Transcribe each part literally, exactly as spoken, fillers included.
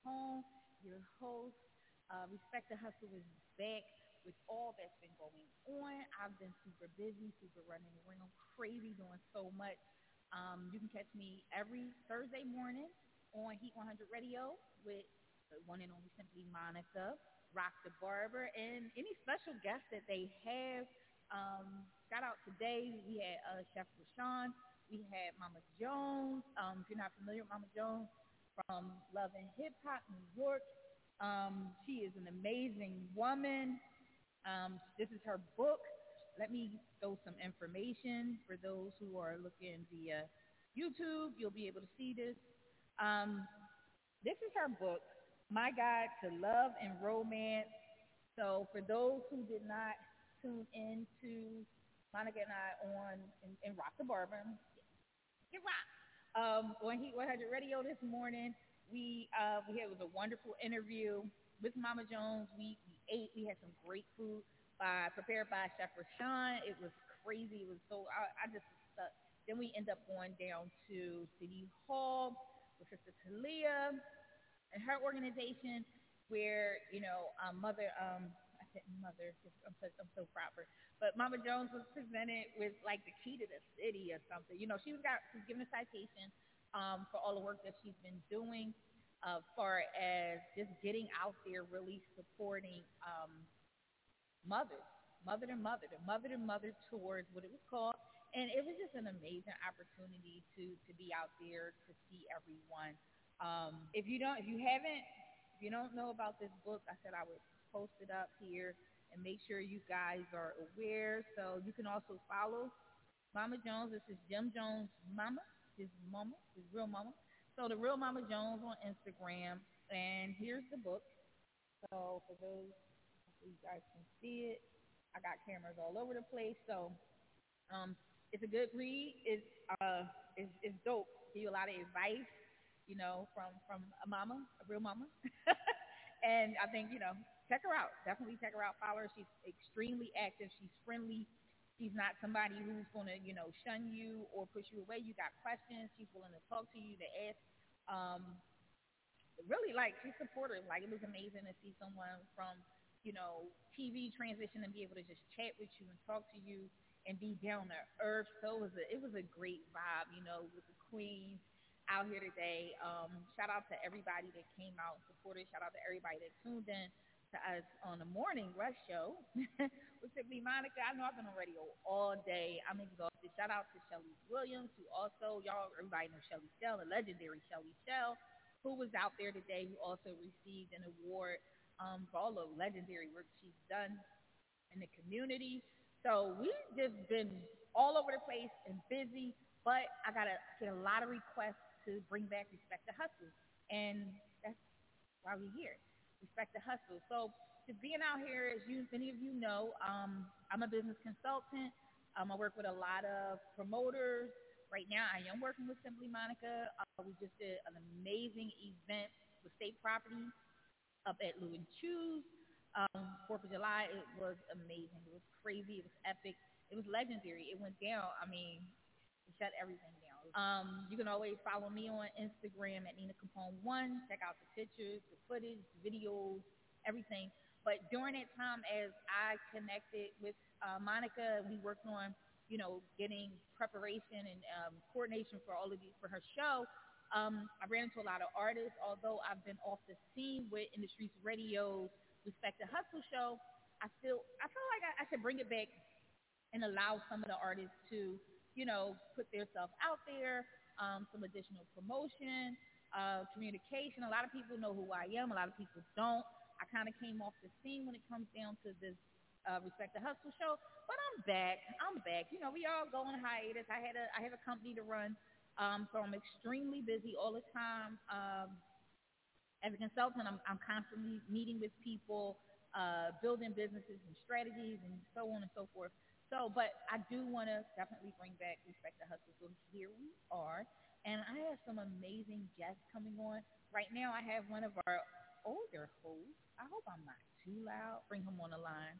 Home, your host. Uh, Respect the Hustle is back with all that's been going on. I've been super busy, super running around, crazy, doing so much. Um, you can catch me every Thursday morning on Heat one hundred Radio with the one and only Simply Monica, Rock the Barber, and any special guests that they have. Um, shout out today, we had uh, Chef Rashawn, we had Mama Jones. Um, if you're not familiar with Mama Jones, from Love and Hip Hop, New York. Um, she is an amazing woman. Um, this is her book. Let me throw some information for those who are looking via YouTube. You'll be able to see this. Um, this is her book, My Guide to Love and Romance. So for those who did not tune in to Monica and I on in, in Rock the Barber, get rock. Um, on Heat one hundred Radio this morning, we uh, we had it was a wonderful interview with Mama Jones. We, we ate. We had some great food by prepared by Chef Rashawn. It was crazy. It was so I, I just was stuck. Then we end up going down to City Hall with Sister Talia and her organization, where you know um, Mother um, I said Mother. I'm so, I'm so proper. But Mama Jones was presented with like the key to the city or something. You know, she was got was given a citation um, for all the work that she's been doing, uh, far as just getting out there, really supporting um, mothers, mother to mother, the mother to mother tours, what it was called, and it was just an amazing opportunity to to be out there to see everyone. Um, if you don't, if you haven't, if you don't know about this book, I said I would post it up here and make sure you guys are aware. So you can also follow Mama Jones. This is Jim Jones' mama, his mama, his real mama. So the real Mama Jones on Instagram. And here's the book. So for those, hopefully you guys can see it. I got cameras all over the place. So um, it's a good read. It's uh, it's, it's dope. Give you a lot of advice, you know, from from a mama, a real mama. And I think, you know, check her out. Definitely check her out. Follow her. She's extremely active. She's friendly. She's not somebody who's going to, you know, shun you or push you away. You got questions. She's willing to talk to you, to ask. Um, really, like, she's supportive. Like, it was amazing to see someone from, you know, T V transition and be able to just chat with you and talk to you and be down to earth. So it was a, it was a great vibe, you know, with the queens out here today. Um, shout out to everybody that came out and supported. Shout out to everybody that tuned in to us on the morning rush show with Simply Monica. I know I've been on radio all day. I'm exhausted. Shout out to Shelly Williams, who also, y'all, everybody knows Shelly Shell, the legendary Shelly Shell, who was out there today, who also received an award um, for all the legendary work she's done in the community. So we've just been all over the place and busy, but I got to get a lot of requests to bring back Respect the Hustle. And that's why we're here, Respect the Hustle. So just being out here, as you, many of you know, um, I'm a business consultant. Um, I work with a lot of promoters. Right now, I am working with Simply Monica. Uh, we just did an amazing event with State Property up at Lou and Choose. Um, Fourth of July, it was amazing. It was crazy. It was epic. It was legendary. It went down. I mean, it shut everything down. Um, you can always follow me on Instagram at Nina Capone One. Check out the pictures, the footage, the videos, everything. But during that time, as I connected with uh, Monica, we worked on, you know, getting preparation and um, coordination for all of these for her show. Um, I ran into a lot of artists. Although I've been off the scene with Industries Radio's Respect the Hustle show, I feel I feel like I, I should bring it back and allow some of the artists to, you know, put themselves out there, um, some additional promotion, uh, communication. A lot of people know who I am. A lot of people don't. I kind of came off the scene when it comes down to this uh, Respect the Hustle show, but I'm back. I'm back. You know, we all go on hiatus. I had a I have a company to run, um, so I'm extremely busy all the time. Um, as a consultant, I'm, I'm constantly meeting with people, uh, building businesses and strategies and so on and so forth. So, but I do want to definitely bring back Respect the Hustle. So here we are. And I have some amazing guests coming on. Right now, I have one of our older hosts. I hope I'm not too loud. Bring him on the line.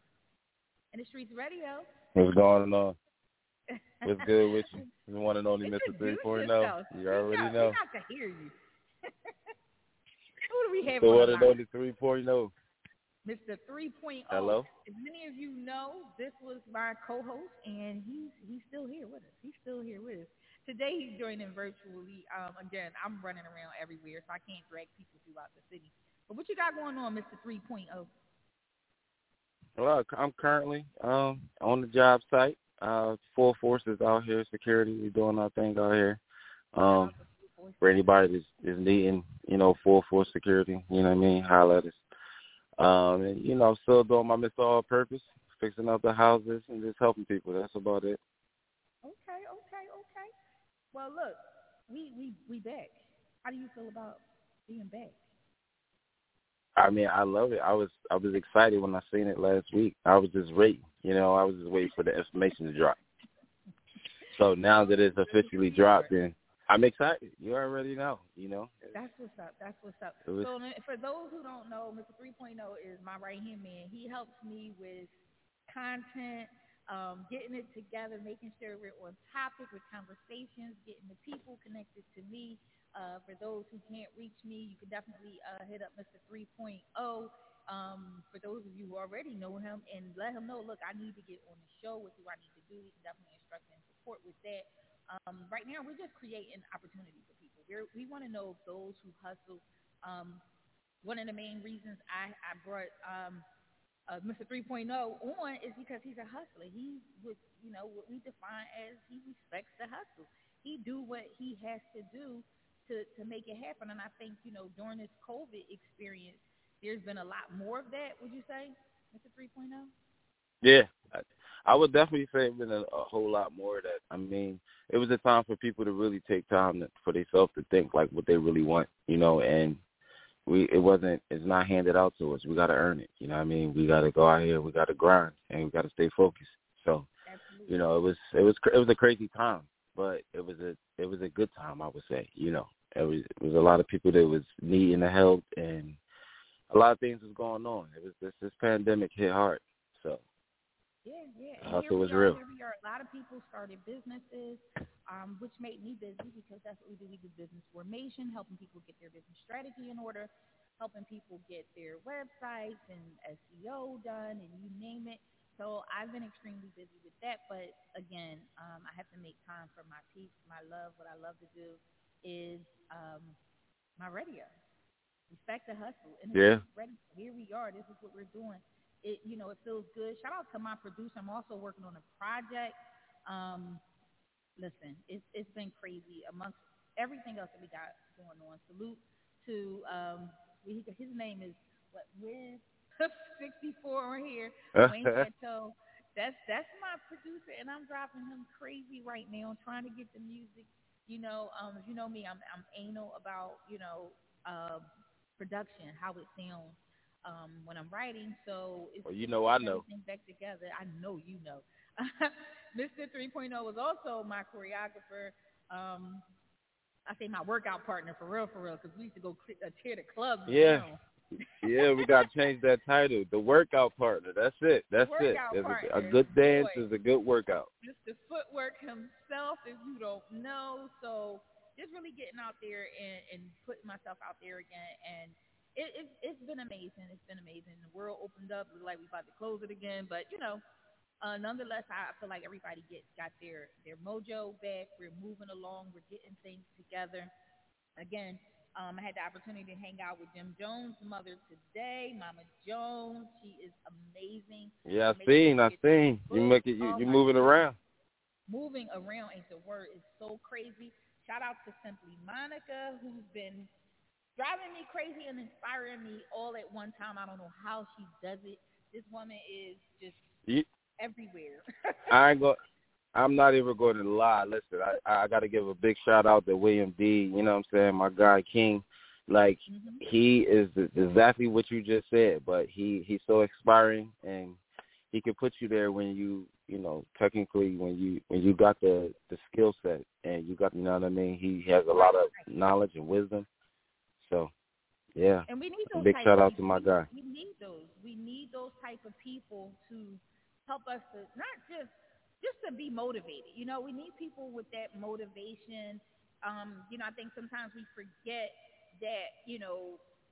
In the Streets Radio. What's going on? What's good with you? The one and only Mister three forty. You already we know. Got, we got to hear you. who, we have The on the one and line? only three point oh. Mister three point oh. Hello? As many of you know, this was my co-host, and he's he's still here with us. He's still here with us. Today he's joining virtually. Um, again, I'm running around everywhere, so I can't drag people throughout the city. But what you got going on, Mister three point oh? Well, I'm currently um, on the job site. Uh, full forces out here, security. We're doing our thing out here. Um, for anybody that's is needing, you know, full force security, you know what I mean, holler at us. Um, and, you know, still doing my Mister All Purpose, fixing up the houses and just helping people. That's about it. Okay, okay, okay. Well, look, we we we back. How do you feel about being back? I mean, I love it. I was I was excited when I seen it last week. I was just waiting, you know, I was just waiting for the information to drop. So now that it's officially dropped, then I'm excited. You already know, you know. That's what's up. That's what's up. Was, so for those who don't know, Mister three point oh is my right-hand man. He helps me with content, um, getting it together, making sure we're on topic with conversations, getting the people connected to me. Uh, for those who can't reach me, you can definitely uh, hit up Mister three point oh. Um, for those of you who already know him, and let him know, look, I need to get on the show. What do I need to do? He can definitely instruct and support with that. Um, right now, we're just creating opportunity for people. We're, we want to know those who hustle. Um, one of the main reasons I, I brought um, uh, Mister three point oh on is because he's a hustler. He would, you know, what we define as he respects the hustle. He do what he has to do to, to make it happen. And I think, you know, during this COVID experience, there's been a lot more of that, would you say, Mister three point oh? Yeah. I, I would definitely say it's been a, a whole lot more of that. I mean, it was a time for people to really take time to, for themselves to think like what they really want, you know, and we it wasn't it's not handed out to us. We got to earn it. You know what I mean? We got to go out here, we got to grind, and we got to stay focused. So, Absolutely. you know, it was it was it was a crazy time, but it was a it was a good time, I would say. You know, it was it was a lot of people that was needing the help, and a lot of things was going on. It was this this pandemic hit hard, so. Yeah, yeah. And hustle here we was are, real. here we are. A lot of people started businesses, um, which made me busy because that's what we do. We do business formation, helping people get their business strategy in order, helping people get their websites and S E O done, and you name it. So I've been extremely busy with that. But again, um, I have to make time for my peace, my love. What I love to do is um, my radio. Respect the hustle. And yeah. Ready. Here we are. This is what we're doing. It, you know, it feels good. Shout out to my producer. I'm also working on a project. Um, listen, it's it's been crazy amongst everything else that we got going on. Salute to um, he, his name is what Wiz sixty-four on here. Wayne Chateau. That's that's my producer, and I'm dropping him crazy right now. I'm trying to get the music. You know, um, you know me. I'm I'm anal about you know uh, production, how it sounds. Um, when I'm writing, so it's well, you know, I know. everything back together. I know you know. Mister three point oh was also my choreographer. Um, I say my workout partner for real, for real, because we used to go cl- uh, tear the clubs yeah. down. yeah, we got to change that title. The workout partner. That's it. That's it. A, a good dance Boy. is a good workout. Mister Footwork himself, if you don't know. So just really getting out there and, and putting myself out there again. And It, it, it's been amazing. It's been amazing. The world opened up. It looked like we about to close it again. But, you know, uh, nonetheless, I feel like everybody get, got their, their mojo back. We're moving along. We're getting things together. Again, um, I had the opportunity to hang out with Jim Jones' mother today, Mama Jones. She is amazing. Yeah, I amazing seen. I seen. You make it. You, oh you moving God. around. Moving around ain't the word. It's so crazy. Shout out to Simply Monica, who's been driving me crazy and inspiring me all at one time. I don't know how she does it. This woman is just you, everywhere. I ain't go. I'm not even going to lie. Listen, I I got to give a big shout out to William D. You know what I'm saying? My guy King, like mm-hmm. he is exactly what you just said. But he he's so inspiring, and he can put you there when you you know technically when you when you got the the skill set and you got you know what I mean. He has a lot of knowledge and wisdom. So, yeah. And we need those big type shout of out to my guy. We need those. We need those type of people to help us to not just just to be motivated. You know, we need people with that motivation. Um, you know, I think sometimes we forget that, you know,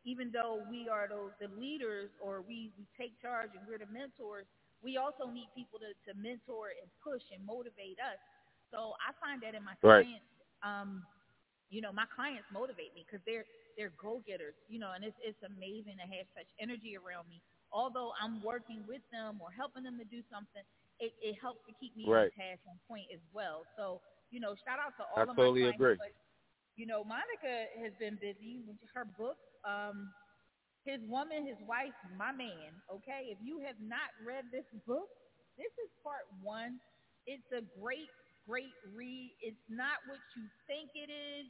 even though we are those the leaders or we, we take charge and we're the mentors, we also need people to, to mentor and push and motivate us. So I find that in my Right. clients, um, you know, my clients motivate me because they're they're go getters, you know, and it's it's amazing to have such energy around me. Although I'm working with them or helping them to do something, it, it helps to keep me on Right. task on point as well. So, you know, shout out to I all of my totally clients. agree. But, you know, Monica has been busy with her book. Um, his woman, his wife, my man. Okay, if you have not read this book, this is part one. It's a great, great read. It's not what you think it is.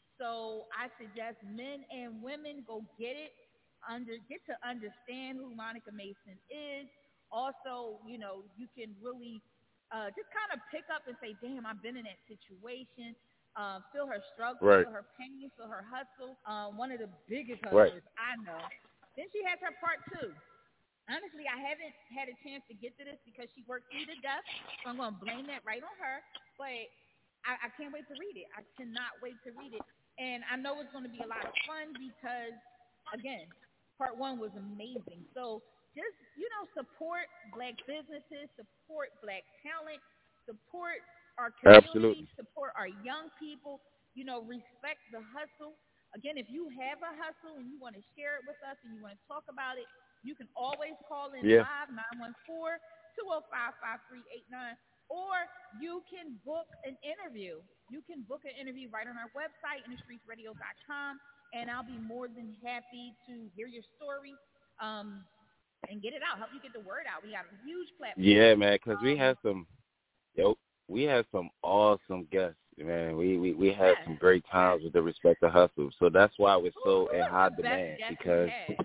So I suggest men and women go get it, under get to understand who Monica Mason is. Also, you know, you can really uh, just kind of pick up and say, "Damn, I've been in that situation." Uh, feel her struggle, Right. feel her pain, feel her hustle. Uh, one of the biggest Right. hustlers I know. Then she has her part two. Honestly, I haven't had a chance to get to this because she worked me to death, so I'm going to blame that right on her. But I, I can't wait to read it. I cannot wait to read it. And I know it's going to be a lot of fun because, again, part one was amazing. So just, you know, support black businesses, support black talent, support our community, Absolutely. support our young people, you know, respect the hustle. Again, if you have a hustle and you want to share it with us and you want to talk about it, you can always call in Yeah. live nine one four, two oh five, five three eight nine, or you can book an interview. You can book an interview right on our website, in the streets radio dot com, and I'll be more than happy to hear your story um, and get it out, help you get the word out. We got a huge platform. Yeah, man, because we Um, had some, yo, we had some awesome guests, man. We, we, we had yes, some great yes. times with the Respect the Hustle. So that's why we're Who, so who in was high the best demand guest we because, had?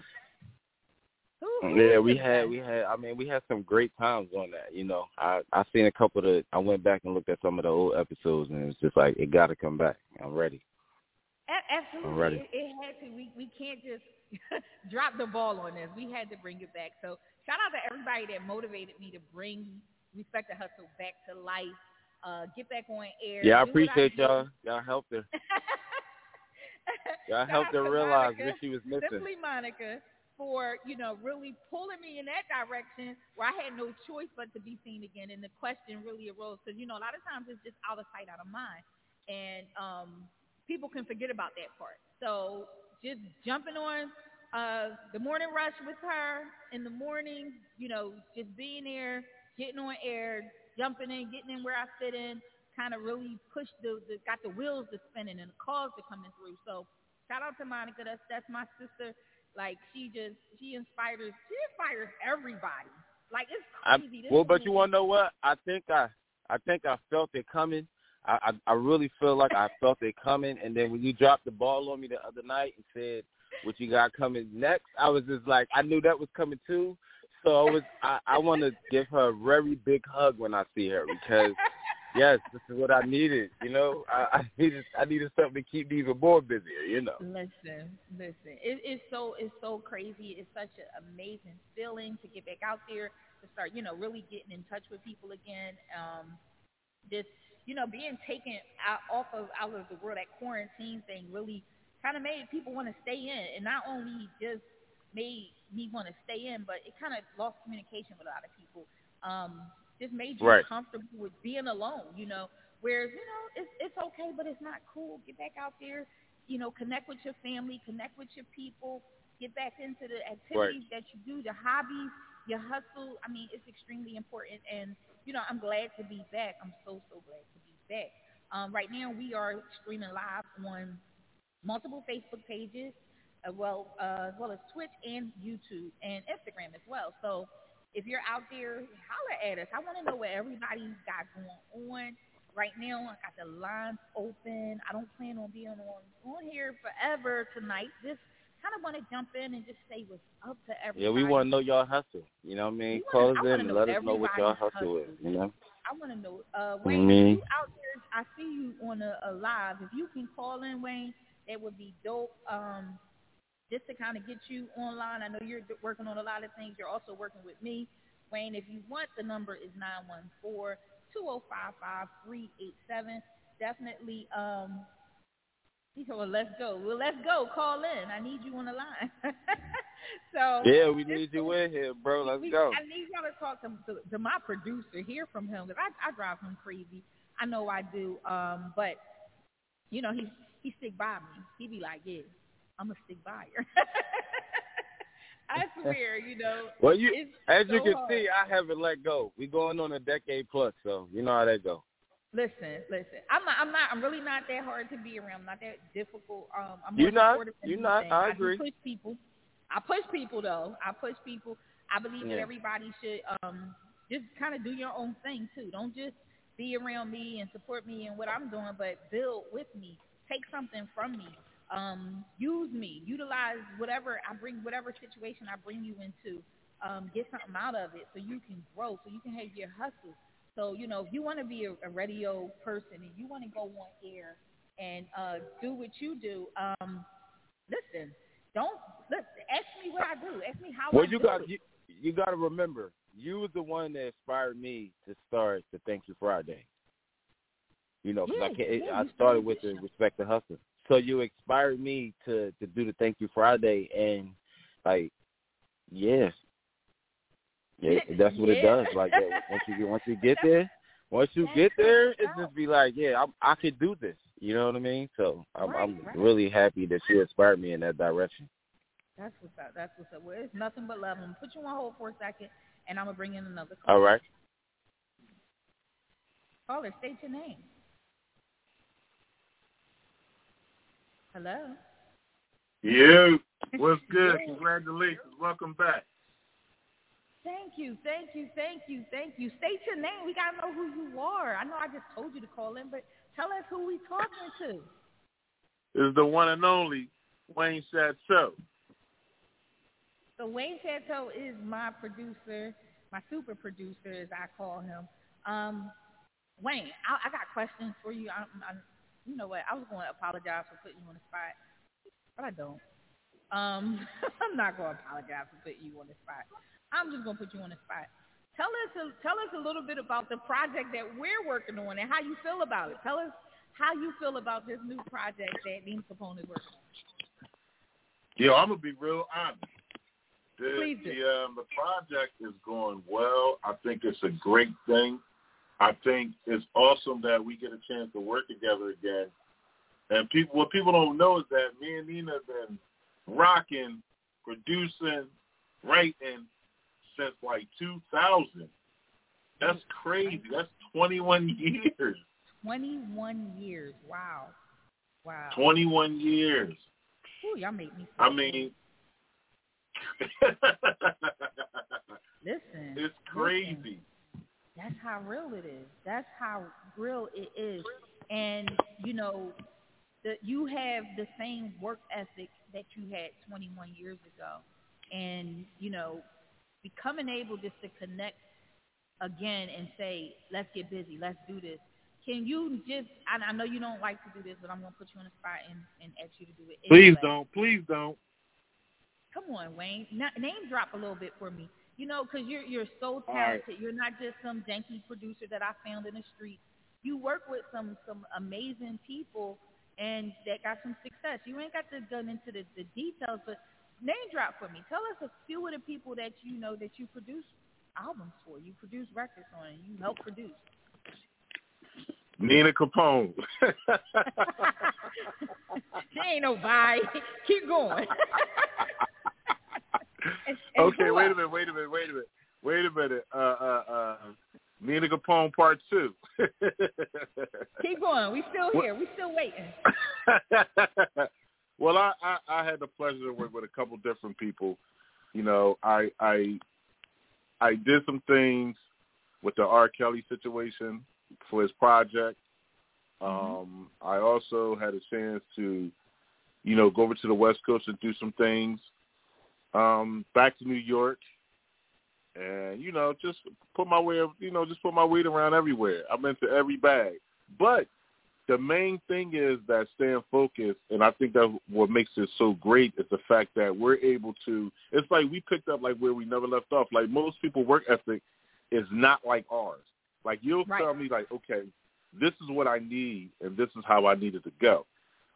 Who, who yeah, was we the had, best? we had, I mean, we had some great times on that, you know. I, I seen a couple of the, I went back and looked at some of the old episodes, and it's just like, it got to come back. I'm ready. A- I'm absolutely, ready. it, it had to. We we can't just drop the ball on this. We had to bring it back. So shout out to everybody that motivated me to bring Respect the Hustle back to life. Uh, get back on air, Yeah, I do what I appreciate do. y'all. Y'all helped her. Y'all Shout helped out her to realize Monica, what she was missing. simply Monica, for you know really pulling me in that direction where I had no choice but to be seen again. And the question really arose because you know a lot of times it's just out of sight, out of mind, and um, people can forget about that part. So just jumping on uh, the morning rush with her in the morning, you know, just being there, getting on air, jumping in, getting in where I fit in, kind of really pushed the, the got the wheels to spinning and the calls to coming through. So shout out to Monica. That's that's my sister. Like she just she inspires she inspires everybody. Like it's I, crazy. This well, but woman you is want to know what? I think I, I think I felt it coming. I, I, I really feel like I felt it coming. And then when you dropped the ball on me the other night and said what you got coming next, I was just like, I knew that was coming too. So I was, I, I want to give her a very big hug when I see her because, yes, this is what I needed. You know, I, I needed, I needed something to keep me even more busier. You know. listen, listen. It, it's so it's so crazy. It's such an amazing feeling to get back out there to start, you know, really getting in touch with people again. Um, just you know being taken out off of out of the world, that quarantine thing really kind of made people want to stay in, and not only just made me want to stay in, but it kind of lost communication with a lot of people. Um, just made you Right. comfortable with being alone, you know. Whereas you know it's it's okay, but it's not cool. Get back out there, you know, connect with your family, connect with your people, get back into the Right. activities that you do, the hobbies, your hustle. I mean, it's extremely important, and you know, I'm glad to be back. I'm so, so glad to be back. Um, right now, we are streaming live on multiple Facebook pages, uh, well, uh, as well as Twitch and YouTube and Instagram as well. So if you're out there, holler at us. I want to know what everybody's got going on. Right now, I got the lines open. I don't plan on being on, on here forever tonight. Just kind of want to jump in and just say what's up to Yeah, we want everybody. to know y'all hustle. You know what I mean? We want Call to. us I in want to and know let us know what y'all everybody's hustle is. hustle. You know. I want to know, uh, I Wayne, if mean, you out there, I see you on a, a live. If you can call in, Wayne, that would be dope. Um, just to kind of get you online. I know you're working on a lot of things. You're also working with me. Wayne, if you want, the number is nine one four, two oh five, five three eight seven. Definitely um, He said, well, let's go. Well, let's go. Call in. I need you on the line. So Yeah, we this need you in here, bro. Let's we, go. I need y'all to talk to, to, to my producer, hear from him, because I, I drive him crazy. I know I do. Um, but, you know, he, he stick by me. He be like, yeah, I'm a stick by her. I swear, you know. Well, you, it's as so you can hard. see, I haven't let go. We going on a decade plus, so you know how that go. Listen, listen. I'm not. I'm not. I'm really not that hard to be around. I'm not that difficult. Um, I'm more You not, supportive than you not. anything. I I do agree. push people. I push people though. I push people. I believe that Yeah. everybody should um just kind of do your own thing too. Don't just be around me and support me and what I'm doing, but build with me. Take something from me. Um, use me. Utilize whatever I bring, whatever situation I bring you into. Um, get something out of it so you can grow, so you can have your hustle. So, you know, if you want to be a, a radio person and you want to go on air and uh, do what you do, um, listen, don't look, ask me what I do. Ask me how Well, I you do got it. you, you got to remember, you was the one that inspired me to start the Thank You Friday. You know, because Yeah, I can't. yeah, I you started started with this the show. Respect the Hustle. So you inspired me to to do the Thank You Friday, and like, yes, yeah, that's what it Yeah. does. Like that. Once you get once you get there, once you That's get what there, it's it's about. just be like, yeah, I I could do this. You know what I mean? So I'm Right, I'm right. really happy that she inspired me in that direction. That's what's up. That's what's up. Well, it's nothing but love. I'm gonna put you on hold for a second, and I'm gonna bring in another All caller. right. Caller, state your name. Hello. You. What's good? Yeah. Congratulations. Welcome back. Thank you, thank you, thank you, thank you. State your name. We gotta know who you are. I know I just told you to call in, but tell us who we talking to. This is the one and only Wayne Chateau. So Wayne Chateau is my producer, my super producer, as I call him. Um, Wayne, I, I got questions for you. I, I, you know what? I was going to apologize for putting you on the spot, but I don't. Um, I'm not going to apologize for putting you on the spot. I'm just going to put you on the spot. Tell us, a, tell us a little bit about the project that we're working on and how you feel about it. Tell us how you feel about this new project that Nina Capone is working on. Yo, I'm going to be real honest. The, Please do. The, um, the project is going well. I think it's a great thing. I think it's awesome that we get a chance to work together again. And people, what people don't know is that me and Nina have been rocking, producing, writing since like two thousand. That's crazy. That's twenty-one years. twenty-one years. Wow. Wow. twenty-one years. Ooh, y'all make me feel I mean, listen. it's crazy. Listen. That's how real it is. That's how real it is. And, you know, the, you have the same work ethic that you had twenty-one years ago. And, you know, becoming able just to connect again and say, let's get busy, let's do this. Can you just, I, I know you don't like to do this, but I'm going to put you on the spot and, and ask you to do it anyway. Please don't. Please don't. Come on, Wayne. Na- name drop a little bit for me. You know, because you're, you're so talented. Right. You're not just some janky producer that I found in the street. You work with some, some amazing people and that got some success. You ain't got to go into the, the details, but name drop for me. Tell us a few of the people that you know that you produce albums for. You produce records on, and you help produce. Nina Capone. She ain't nobody. Keep going. and, and okay, wait a minute, wait a minute, wait a minute, wait a minute. Uh, uh, uh, Nina Capone Part Two. Keep going. We still here. We still waiting. Well, I, I, I had the pleasure to work with a couple different people. You know, I I I did some things with the R. Kelly situation for his project. Um, mm-hmm. I also had a chance to, you know, go over to the West Coast and do some things. Um, back to New York, and you know, just put my way, you know, just put my weight around everywhere. I'm into every bag, but the main thing is that staying focused, and I think that's what makes it so great is the fact that we're able to. It's like we picked up like where we never left off. Like most people, work ethic is not like ours. Like you'll right. tell me like, okay, this is what I need, and this is how I need it to go.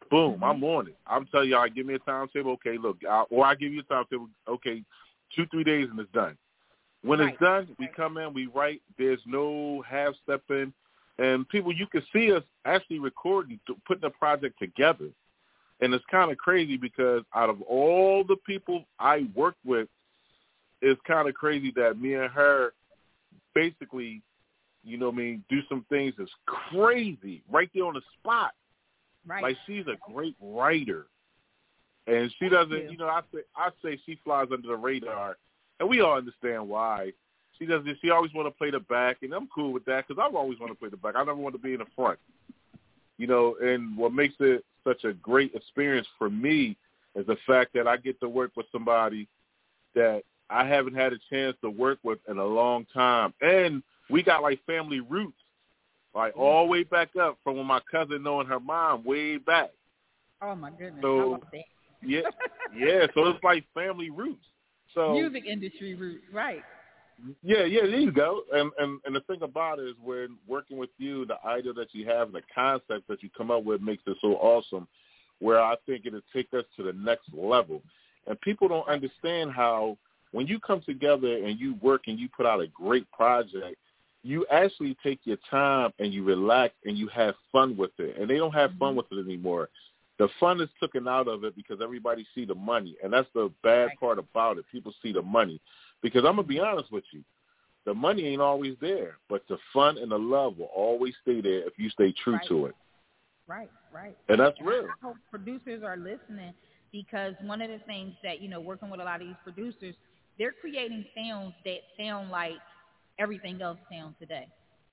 Boom, Mm-hmm. I'm on it. I'm telling y'all, give me a timetable. Okay, look, I, or I give you a timetable. Okay, two, three days and it's done. When Right. it's done, we come in, we write. There's no half stepping, and people, you can see us actually recording, putting the project together, and it's kind of crazy because out of all the people I work with, it's kind of crazy that me and her basically, you know what I mean, do some things that's crazy right there on the spot. Right. Like, she's a great writer, and she doesn't, you. you know, I say I say she flies under the radar, and we all understand why. She doesn't. She always want to play the back, and I'm cool with that because I've always want to play the back. I never want to be in the front, you know. And what makes it such a great experience for me is the fact that I get to work with somebody that I haven't had a chance to work with in a long time, and we got like family roots. Like, all the way back up from when my cousin knowing her mom way back. Oh, my goodness. So, I love that. yeah, yeah, so it's like family roots. So music industry roots, right. Yeah, yeah, there you go. And, and and the thing about it is when working with you, the idea that you have and the concept that you come up with makes it so awesome, where I think it'll take us to the next level. And people don't understand how when you come together and you work and you put out a great project, you actually take your time and you relax and you have fun with it. And they don't have fun with it anymore. The fun is taken out of it because everybody see the money. And that's the bad part about it. People see the money. Because I'm going to be honest with you, the money ain't always there, but the fun and the love will always stay there if you stay true right. to it. Right, right. And that's and real. I hope producers are listening because one of the things that, you know, working with a lot of these producers, they're creating sounds that sound like everything else sounds today.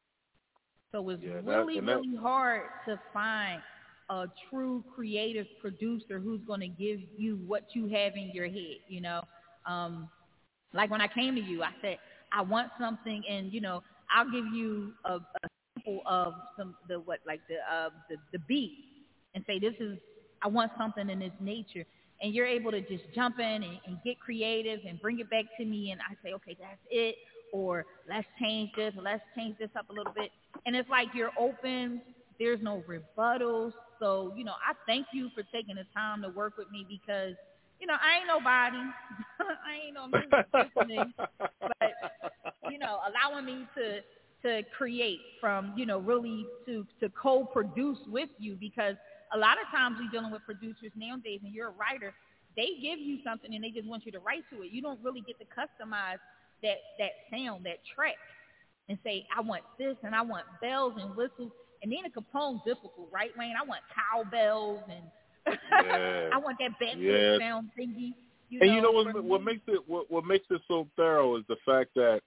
So it's Yeah, that, really, that, really hard to find a true creative producer who's going to give you what you have in your head, you know. Um, like when I came to you, I said, I want something, and, you know, I'll give you a, a sample of some the what like the uh, the the beat and say this is I want something in this nature, and you're able to just jump in and, and get creative and bring it back to me, and I say, okay, that's it, or let's change this, or let's change this up a little bit, and it's like you're open. There's no rebuttals, so you know I thank you for taking the time to work with me because. You know, I ain't nobody. I ain't no music listening, but you know, allowing me to to create from you know really to to co-produce with you because a lot of times we're dealing with producers nowadays, and you're a writer. They give you something and they just want you to write to it. You don't really get to customize that that sound, that track, and say I want this and I want bells and whistles. And then the Capone's difficult, right, Wayne? I want cowbells and yeah. I want that backlit yeah. sound thingy. You and know, you know what, what makes it what, what makes it so thorough is the fact that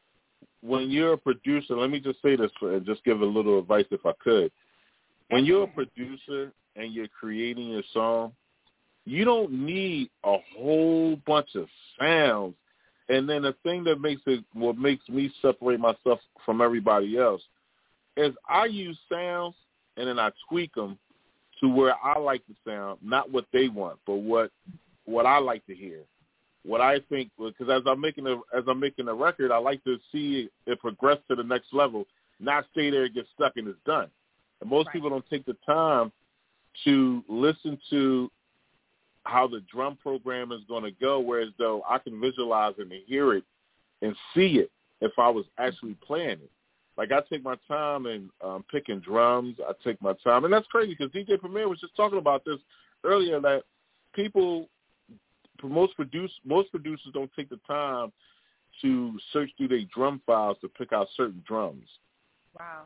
when you're a producer, let me just say this for, and just give a little advice if I could. When you're a producer and you're creating your song, you don't need a whole bunch of sounds. And then the thing that makes it what makes me separate myself from everybody else is I use sounds and then I tweak them to where I like the sound, not what they want, but what what I like to hear, what I think. Because as I'm making a as I'm making a record, I like to see it progress to the next level, not stay there and get stuck and it's done. And most right. people don't take the time to listen to how the drum program is going to go, whereas though I can visualize it and hear it and see it if I was actually playing it. Like, I take my time in um, picking drums. I take my time. And that's crazy because D J Premier was just talking about this earlier, that people, most, produce, most producers don't take the time to search through their drum files to pick out certain drums. Wow.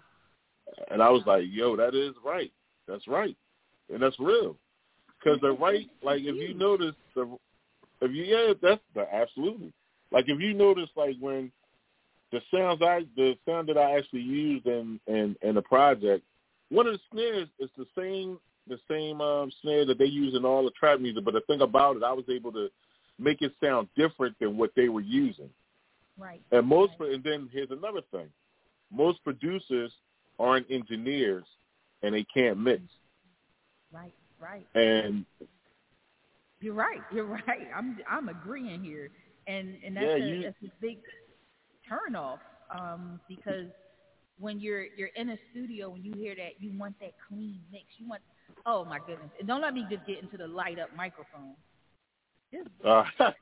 And I was like, yo, that is right. That's right. And that's real. Because the right, like, if you notice, the, if you, yeah, that's the, absolutely. Like, if you notice, like, when, The sounds I, the sound that I actually used in, in, in the project, one of the snares is the same, the same um, snare that they use in all the trap music. But the thing about it, I was able to make it sound different than what they were using. Right. And most, right. and then here's another thing: most producers aren't engineers, and they can't mix. Right. Right. And you're right. You're right. I'm I'm agreeing here, and and that's yeah, a you, that's a big turn off um, because when you're you're in a studio and you hear that, you want that clean mix. You want Oh my goodness! And don't let me just get into the light up microphone. Just, Uh.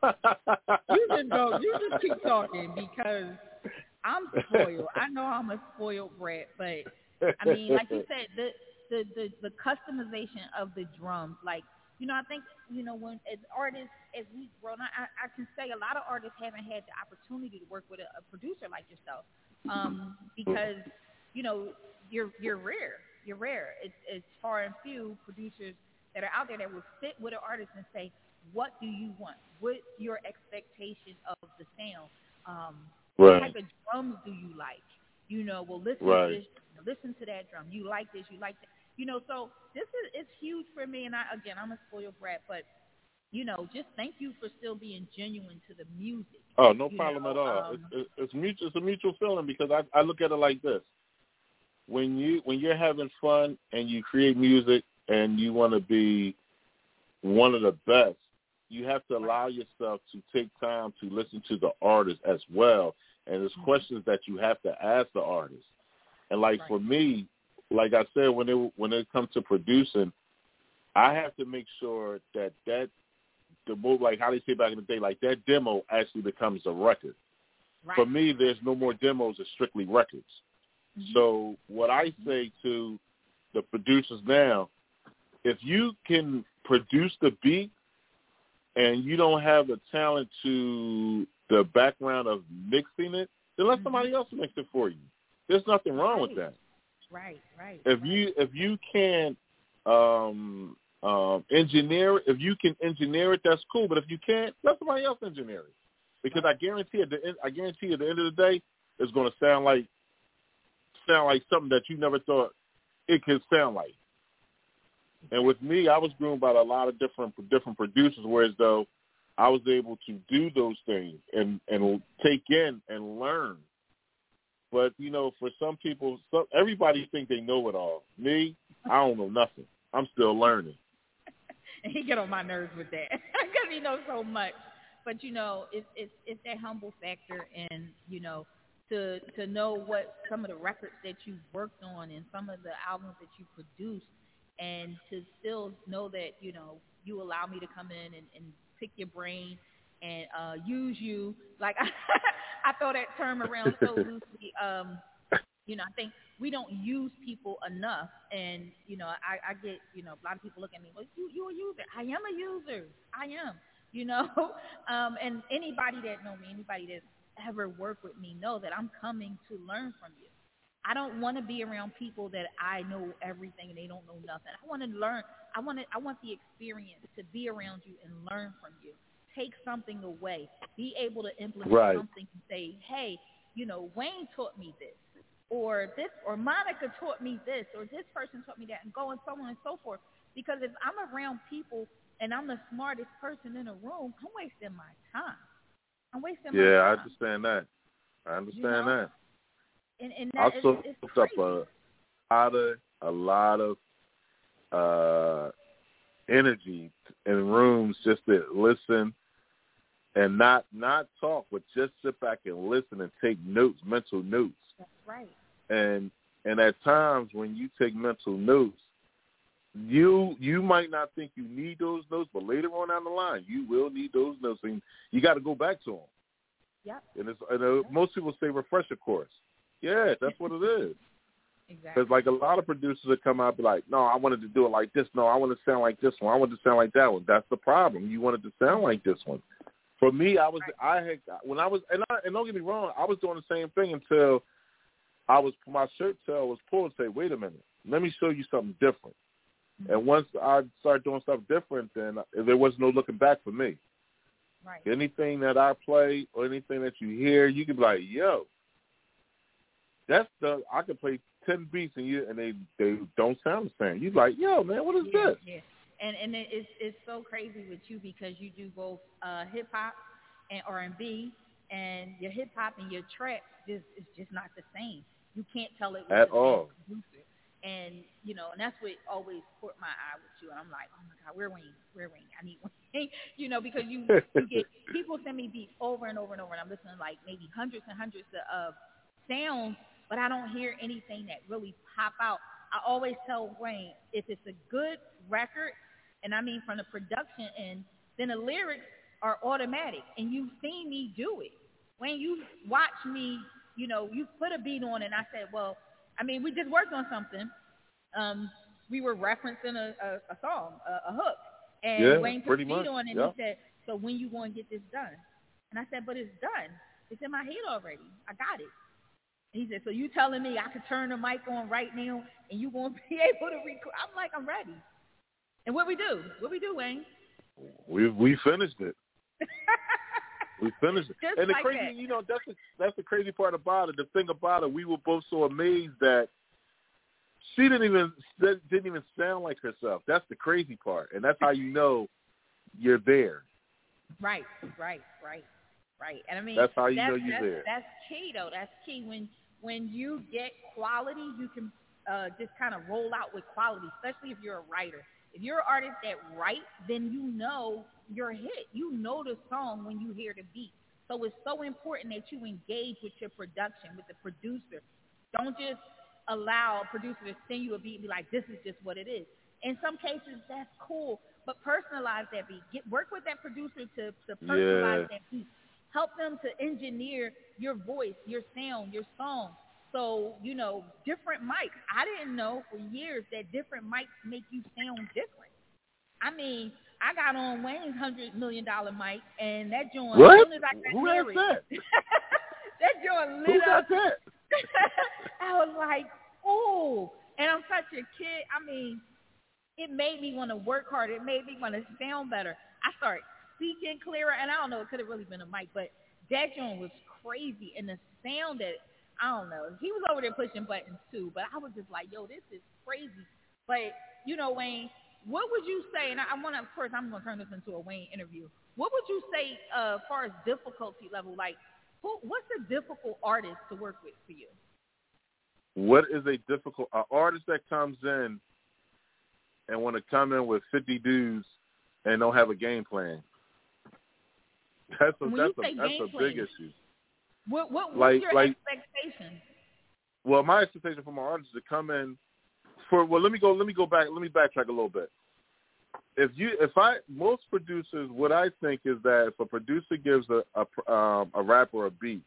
you just go. You just keep talking because I'm spoiled. I know I'm a spoiled brat, but I mean, like you said, the the the, the customization of the drums, like. You know, I think, you know, when as artists, as we grow, I, I can say a lot of artists haven't had the opportunity to work with a, a producer like yourself um, because, you know, you're you're rare. You're rare. It's, it's far and few producers that are out there that will sit with an artist and say, what do you want? What's your expectation of the sound? Um, right. What type of drums do you like? You know, well, listen right. to this, listen to that drum. You like this, you like that. You know, so this is it's huge for me, and I again I'm a spoiled brat, but you know, just thank you for still being genuine to the music. Oh, no you problem know, at all. um, it's, it's mutual. It's a mutual feeling because I I look at it like this: when you when you're having fun and you create music and you want to be one of the best, you have to allow yourself to take time to listen to the artist as well, and there's mm-hmm. questions that you have to ask the artist. And like right. for me. Like I said, when it when it comes to producing, I have to make sure that that the move, like how they say back in the day, like that demo actually becomes a record. Right. For me, there's no more demos; it's strictly records. Mm-hmm. So what I mm-hmm. say to the producers now, if you can produce the beat and you don't have the talent to the background of mixing it, then let mm-hmm. somebody else mix it for you. There's nothing wrong right. with that. Right, right. If right. you if you can't um, um, engineer it, if you can engineer it, that's cool. But if you can't, let somebody else engineer it. Because right. I guarantee at the end, I guarantee at the end of the day, it's going to sound like sound like something that you never thought it could sound like. And with me, I was groomed by a lot of different different producers, whereas though I was able to do those things and and take in and learn. But, you know, for some people, some, everybody think they know it all. Me, I don't know nothing. I'm still learning. And he get on my nerves with that because he knows so much. But, you know, it's, it's, it's that humble factor and, you know, to to know what some of the records that you've worked on and some of the albums that you produced and to still know that, you know, you allow me to come in and, and pick your brain and uh, use you. Like, I, I throw that term around so loosely. Um, you know, I think we don't use people enough. And, you know, I, I get, you know, a lot of people look at me, well, you, you're a user. I am a user. I am, you know. Um, and anybody that know me, anybody that's ever worked with me know that I'm coming to learn from you. I don't want to be around people that I know everything and they don't know nothing. I want to learn. I want to, I want the experience to be around you and learn from you. Take something away, be able to implement right. something and say, hey, you know, Wayne taught me this, or this, or Monica taught me this, or this person taught me that, and go and so on and so forth. Because if I'm around people and I'm the smartest person in a room, I'm wasting my time. I'm wasting yeah, my time. Yeah, I understand that. I understand you know? that. And, and that I soaked it's, it's up a lot of, a lot of uh, energy in rooms just to listen and not not talk, but just sit back and listen and take notes, mental notes. That's right. And and at times when you take mental notes, you you might not think you need those notes, but later on down the line, you will need those notes, and you got to go back to them. Yep. And, it's, and uh, yep. most people say refresher course. Yeah, that's what it is. Exactly. Because like a lot of producers that come out and be like, no, I wanted to do it like this. No, I want to sound like this one. I want to sound like that one. That's the problem. You wanted to sound like this one. For me, I was, I had, when I was, and, I, and don't get me wrong, I was doing the same thing until I was, my shirt tail was pulled and say, wait a minute, let me show you something different. Mm-hmm. And once I started doing stuff different, then there was no looking back for me. Right. Anything that I play or anything that you hear, you can be like, yo, that's the, I could play ten beats and you, and they, they don't sound the same. You're like, yo, man, what is yeah, this? Yeah. And and it's it's so crazy with you because you do both uh, hip hop and R and B, and your hip hop and your trap just is just not the same. You can't tell it at all. Producer. And you know, and that's what always caught my eye with you. And I'm like, oh my God, where Wayne? Where Wayne? I need Wayne. You know, because you you get people send me beats over and over and over, and I'm listening to like maybe hundreds and hundreds of uh, sounds, but I don't hear anything that really pop out. I always tell Wayne, if it's a good record, and I mean from the production end, then the lyrics are automatic, and you've seen me do it. When you watch me, you know, you put a beat on, and I said, well, I mean, we just worked on something. Um, we were referencing a, a, a song, a, a hook, and yeah, Wayne put pretty a beat much. on, and Yep. he said, so when you going to get this done? And I said, but it's done. It's in my head already. I got it. And he said, so you telling me I could turn the mic on right now, and you won't be able to record? I'm like, I'm ready. And what we do? What we do, Wayne? We we finished it. We finished it. Just And the like crazy, that. you know, that's the, that's the crazy part about it. The thing about it, we were both so amazed that she didn't even didn't even sound like herself. That's the crazy part, and that's how you know you're there. Right, right, right, right. And I mean, That's how you that's, know you're that's, there. That's key, though. That's key. When when you get quality, you can uh, just kind of roll out with quality, especially if you're a writer. If you're an artist that writes, then you know your hit. You know the song when you hear the beat. So it's so important that you engage with your production, with the producer. Don't just allow a producer to send you a beat and be like, this is just what it is. In some cases, that's cool, but personalize that beat. Get work with that producer to, to personalize Yeah. that beat. Help them to engineer your voice, your sound, your song. So, you know, different mics. I didn't know for years that different mics make you sound different. I mean, I got on Wayne's one hundred million dollars mic, and that joint, What? as soon as I got Who near has it, that? that joint Who lit got up. that? I was like, ooh. And I'm such a kid. I mean, it made me want to work harder. It made me want to sound better. I started speaking clearer, and I don't know, it could have really been a mic, but that joint was crazy. And the sound that, I don't know, he was over there pushing buttons too, but I was just like, yo, this is crazy. But, you know, Wayne, what would you say, and I, I want to, of course, I'm going to turn this into a Wayne interview. What would you say uh, as far as difficulty level, like, who, what's a difficult artist to work with for you? What is a difficult an artist that comes in and want to come in with fifty dudes and don't have a game plan? That's a When that's you a say that's game a plan, big issue. What what what's Like- your like- expectation? Well, my expectation from my artist is to come in for well. Let me go. Let me go back. Let me backtrack a little bit. If you, if I, most producers, what I think is that if a producer gives a a, um, a rapper a beat,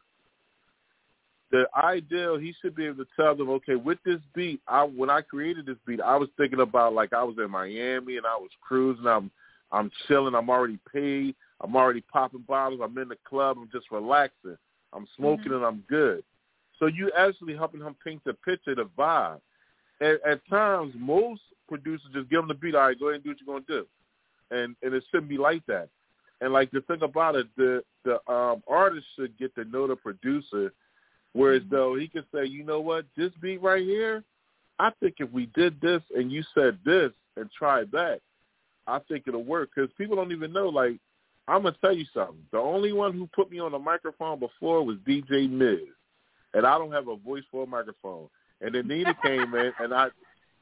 the ideal he should be able to tell them, okay, with this beat, I when I created this beat, I was thinking about like I was in Miami and I was cruising. I'm I'm chilling. I'm already paid. I'm already popping bottles. I'm in the club. I'm just relaxing. I'm smoking Mm-hmm. and I'm good. So you actually helping him paint the picture, the vibe. At, at times, most producers just give them the beat. All right, go ahead and do what you're gonna do, and and it shouldn't be like that. And like the thing about it, the the um, artist should get to know the producer, whereas Mm-hmm. though he can say, you know what, this beat right here, I think if we did this and you said this and tried that, I think it'll work. Because people don't even know. Like, I'm gonna tell you something. The only one who put me on a microphone before was D J Miz, and I don't have a voice for a microphone. And then Nina came in, and I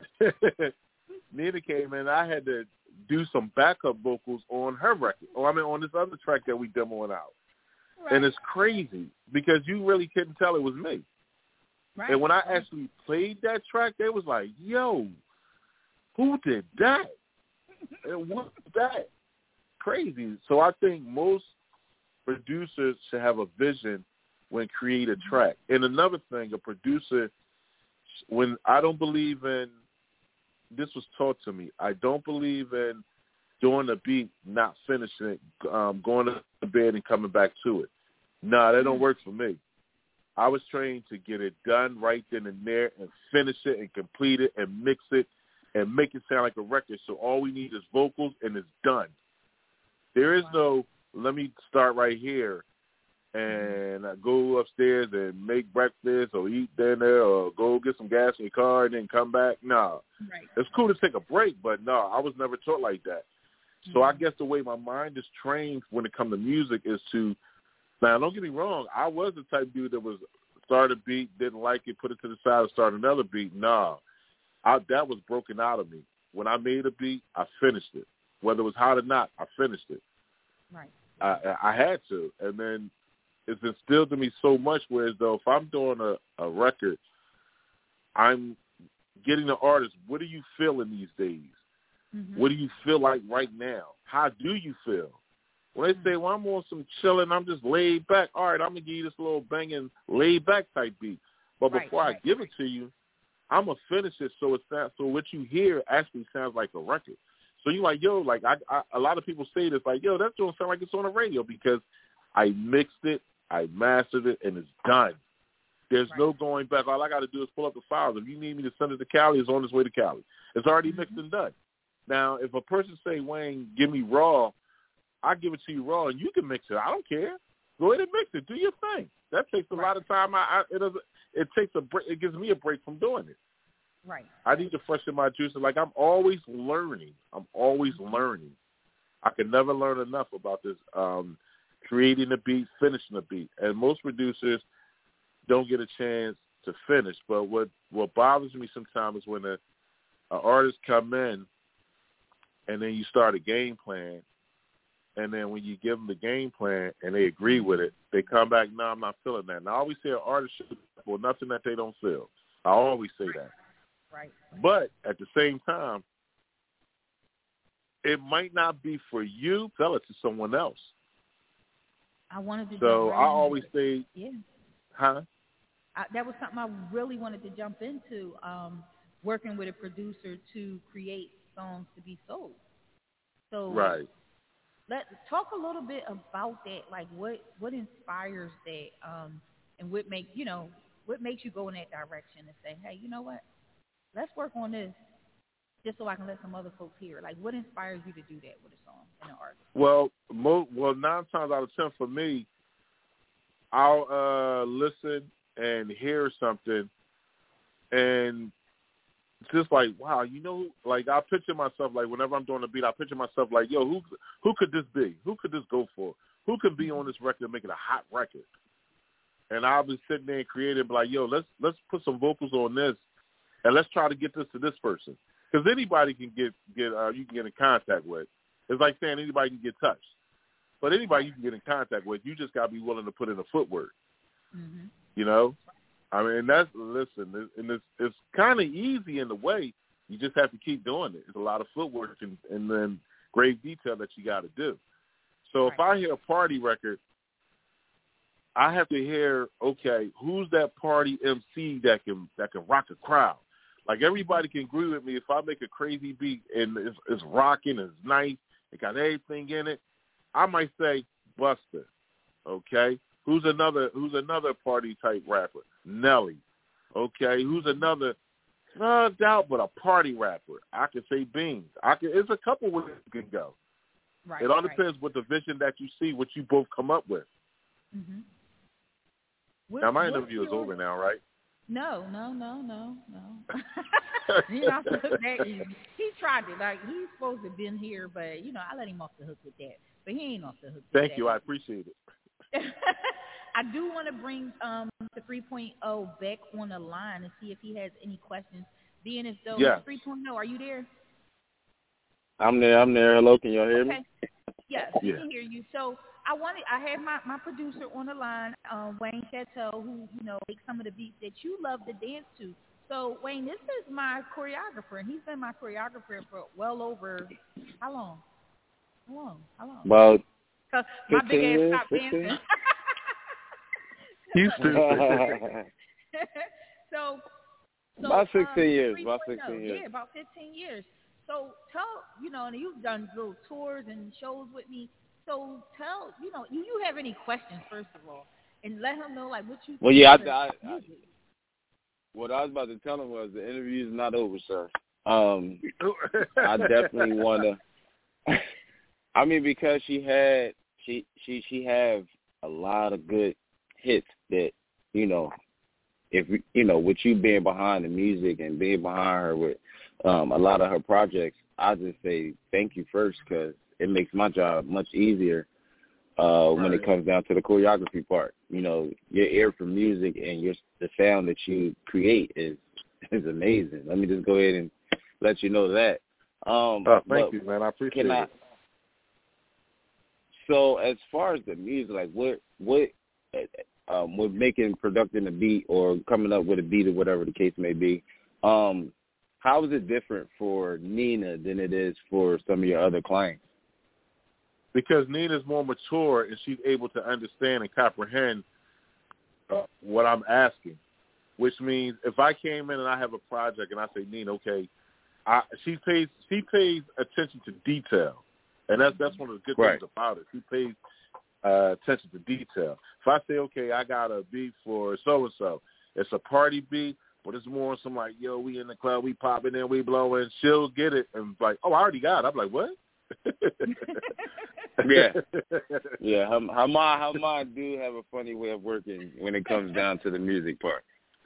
Nina came in, and I had to do some backup vocals on her record. Or I mean, on this other track that we demoing out. Right. And it's crazy because you really couldn't tell it was me. Right. And when I right. actually played that track, they was like, "Yo, who did that? And what's that?" Crazy. So I think most producers should have a vision when create a track. And another thing, a producer, when I don't believe in, this was taught to me, I don't believe in doing a beat, not finishing it, um, going to bed and coming back to it. No, that don't work for me. I was trained to get it done right then and there and finish it and complete it and mix it and make it sound like a record. So all we need is vocals and it's done. There is no, let me start right here and I go upstairs and make breakfast or eat dinner or go get some gas in your car and then come back. No. Right. It's cool to take a break, but no, I was never taught like that. So I guess the way my mind is trained when it comes to music is to, now don't get me wrong, I was the type of dude that was start a beat, didn't like it, put it to the side and start another beat. No, I, that was broken out of me. When I made a beat, I finished it. Whether it was hot or not, I finished it. Right. I, I had to. And then it's instilled in me so much, whereas though if I'm doing a, a record, I'm getting the artist, what do you feel in these days? Mm-hmm. What do you feel like right now? How do you feel? When they say, well, I'm on some chilling, I'm just laid back, all right, I'm going to give you this little banging laid back type beat. But right, before right, I give right. it to you, I'm going to finish it so it's not, so what you hear actually sounds like a record. So you like, yo, like I, I, a lot of people say this, like, yo, that don't sound like it's on the radio because I mixed it, I mastered it, and it's done. There's right. no going back. All I got to do is pull up the files. If you need me to send it to Cali, it's on its way to Cali. It's already mm-hmm. mixed and done. Now, if a person say, Wayne, give me raw, I give it to you raw, and you can mix it. I don't care. Go ahead and mix it. Do your thing. That takes a right. lot of time. I, I it doesn't. It takes a break. It gives me a break from doing it. Right. I need to freshen my juice. Like I'm always learning. I'm always mm-hmm. learning. I can never learn enough about this. Um, creating a beat, finishing a beat, and most producers don't get a chance to finish. But what what bothers me sometimes is when a, a artist come in, and then you start a game plan. And then when you give them the game plan and they agree with it, they come back, no, I'm not feeling that. And I always say an artist should for nothing that they don't feel. I always say that. Right. But at the same time, it might not be for you. Tell it to someone else. I wanted to. So I always say, yeah. Huh? I, that was something I really wanted to jump into, um, working with a producer to create songs to be sold. So right. Let talk a little bit about that. Like, what, what inspires that, um, and what makes you know what makes you go in that direction and say, hey, you know what? Let's work on this, just so I can let some other folks hear. Like, what inspires you to do that with a song and an artist? Well, mo- well, nine times out of ten for me, I'll uh, listen and hear something, and just like, wow, you know, like I picture myself like whenever I'm doing a beat, I picture myself like, yo, who who could this be? Who could this go for? Who could be on this record and make it a hot record? And I'll be sitting there and creating, be like, yo, let's let's put some vocals on this, and let's try to get this to this person, because anybody can get get uh, you can get in contact with. It's like saying anybody can get touched, but anybody you can get in contact with, you just gotta be willing to put in the footwork. Mm-hmm. You know. I mean, that's, listen, and it's, it's kind of easy in the way. You just have to keep doing it. It's a lot of footwork and, and then grave detail that you got to do. So right. if I hear a party record, I have to hear, okay, who's that party M C that can that can rock a crowd? Like, everybody can agree with me if I make a crazy beat and it's, it's rocking, it's nice, it got everything in it, I might say Buster, okay? Who's another Who's another party type rapper? Nelly. Okay. Who's another? No doubt, but a party rapper. I could say Beans. I can. It's a couple ways you can go. Right. It all right. depends what the vision that you see, what you both come up with. Mm-hmm. What, now my interview is over now, right? No, no, no, no, no. You're not supposed to that easy. He tried it. Like, he's supposed to have been here, but you know, I let him off the hook with that. But he ain't off the hook. Thank with you. that. I appreciate it. I do want to bring um, the three point oh back on the line and see if he has any questions. Being as though yeah. three point oh, are you there? I'm there. I'm there. Hello, can y'all hear okay. me? Yes, we yeah. can hear you. So I wanted, I had my, my producer on the line, um, Wayne Chateau, who you know makes some of the beats that you love to dance to. So Wayne, this is my choreographer, and he's been my choreographer for well over how long? How long? How long? About Cause my big ass years, stopped fifteen? dancing. He's stupid. so, so about sixteen um, years. About sixteen years. Yeah, about fifteen years. So tell you know, and you've done little tours and shows with me. So tell you know, you you have any questions first of all, and let him know like what you. Well, yeah, I, I, I, what I was about to tell him was the interview is not over, sir. Um, I definitely want to. I mean, because she had she she she have a lot of good hits that, you know, if you know, with you being behind the music and being behind her with um, a lot of her projects, I just say thank you first, because it makes my job much easier uh, when right. it comes down to the choreography part. You know, your ear for music and your the sound that you create is is amazing. Let me just go ahead and let you know that. Um, oh, thank you, man. I appreciate I, it. So as far as the music, like what what um, with making producing a beat or coming up with a beat or whatever the case may be, um, how is it different for Nina than it is for some of your other clients? Because Nina's more mature and she's able to understand and comprehend uh, what I'm asking, which means if I came in and I have a project and I say, Nina, okay, I, she pays she pays attention to detail, and that's that's one of the good right. things about it. She pays uh, attention to detail. If I say, okay, I got a beat for so and so, it's a party beat, but it's more some like, yo, we in the club, we popping in, we blowing. She'll get it and like, oh, I already got it. I'm like, what? yeah, yeah. Her, her mind, her mind do have a funny way of working when it comes down to the music part.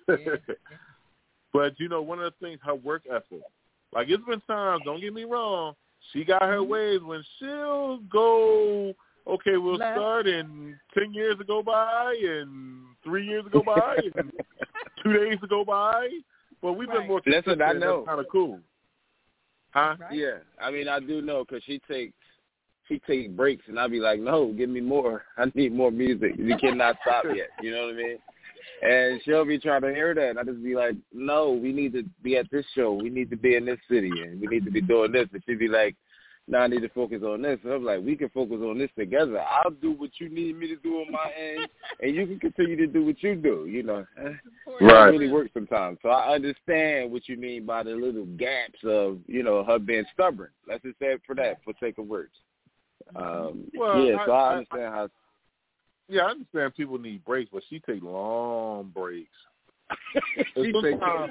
But you know, one of the things, her work ethic. Like, it's been times, don't get me wrong, she got her ways when she'll go, okay, we'll Left. start and ten years to go by and three years to go by and two days to go by. But we've right. been more consistent. That's what I know. That's kind of cool. Huh? Right. Yeah. I mean, I do know because she takes she takes breaks and I'll be like, no, give me more. I need more music. You cannot stop yet. You know what I mean? And she'll be trying to hear that. And I just be like, no, we need to be at this show. We need to be in this city. And we need to be doing this. And she'd be like, no, I need to focus on this. And I'm like, we can focus on this together. I'll do what you need me to do on my end, and you can continue to do what you do, you know. It right. really works sometimes. So I understand what you mean by the little gaps of, you know, her being stubborn. Let's just say it for that, for sake of words. Um, well, yeah, so I, I understand I, how... Yeah, I understand people need breaks, but she takes long breaks. she takes Y'all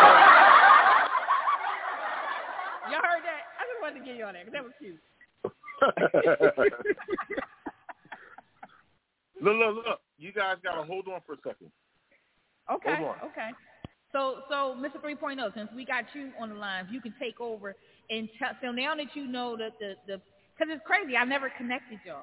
heard that? I just wanted to get you on that because that was cute. look, look, look. You guys got to hold on for a second. Okay, hold on. okay. So, so Mister three point oh, since we got you on the line, you can take over and tell. So now that you know that the the because it's crazy, I never connected y'all.